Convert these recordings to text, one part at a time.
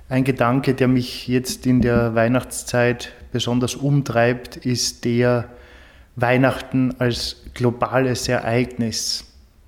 Ein Gedanke, der mich jetzt in der Weihnachtszeit besonders umtreibt, ist der Weihnachten als globales Ereignis.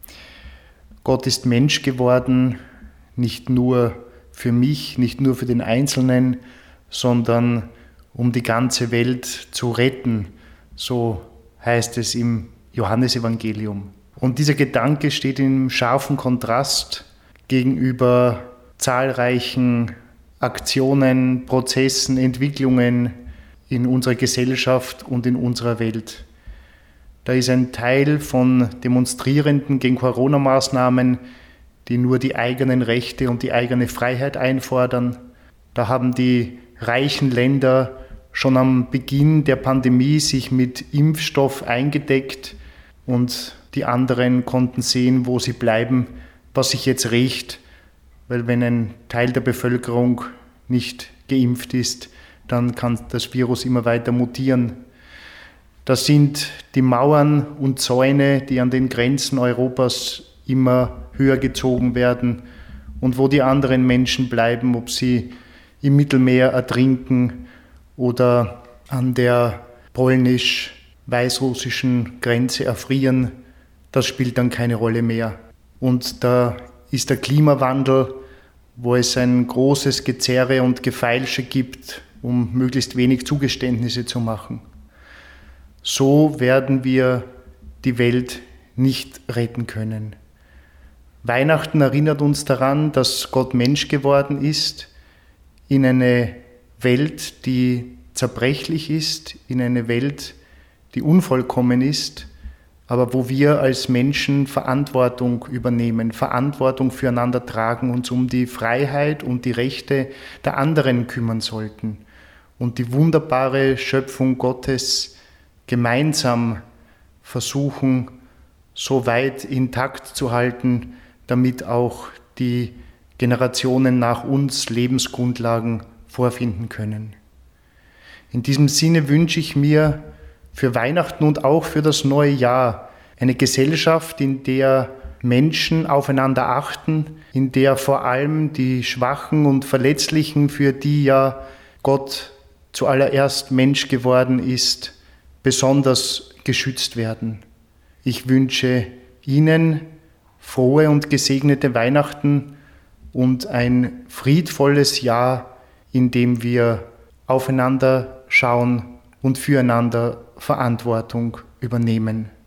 Gott ist Mensch geworden, nicht nur für mich, nicht nur für den Einzelnen, sondern um die ganze Welt zu retten, so heißt es im Johannesevangelium. Und dieser Gedanke steht in scharfem Kontrast gegenüber zahlreichen Aktionen, Prozessen, Entwicklungen in unserer Gesellschaft und in unserer Welt. Da ist ein Teil von Demonstrierenden gegen Corona-Maßnahmen, die nur die eigenen Rechte und die eigene Freiheit einfordern. Da haben die reichen Länder schon am Beginn der Pandemie sich mit Impfstoff eingedeckt und die anderen konnten sehen, wo sie bleiben, was sich jetzt rächt. Weil wenn ein Teil der Bevölkerung nicht geimpft ist, dann kann das Virus immer weiter mutieren. Das sind die Mauern und Zäune, die an den Grenzen Europas immer höher gezogen werden und wo die anderen Menschen bleiben, ob sie im Mittelmeer ertrinken oder an der polnisch-weißrussischen Grenze erfrieren, das spielt dann keine Rolle mehr. Und da ist der Klimawandel, wo es ein großes Gezerre und Gefeilsche gibt, um möglichst wenig Zugeständnisse zu machen. So werden wir die Welt nicht retten können. Weihnachten erinnert uns daran, dass Gott Mensch geworden ist, in eine Welt, die zerbrechlich ist, in eine Welt, die unvollkommen ist, aber wo wir als Menschen Verantwortung übernehmen, Verantwortung füreinander tragen, uns um die Freiheit und die Rechte der anderen kümmern sollten und die wunderbare Schöpfung Gottes gemeinsam versuchen, so weit intakt zu halten, damit auch die Generationen nach uns Lebensgrundlagen vorfinden können. In diesem Sinne wünsche ich mir für Weihnachten und auch für das neue Jahr eine Gesellschaft, in der Menschen aufeinander achten, in der vor allem die Schwachen und Verletzlichen, für die ja Gott zuallererst Mensch geworden ist, besonders geschützt werden. Ich wünsche Ihnen frohe und gesegnete Weihnachten und ein friedvolles Jahr, in dem wir aufeinander schauen und füreinander Verantwortung übernehmen.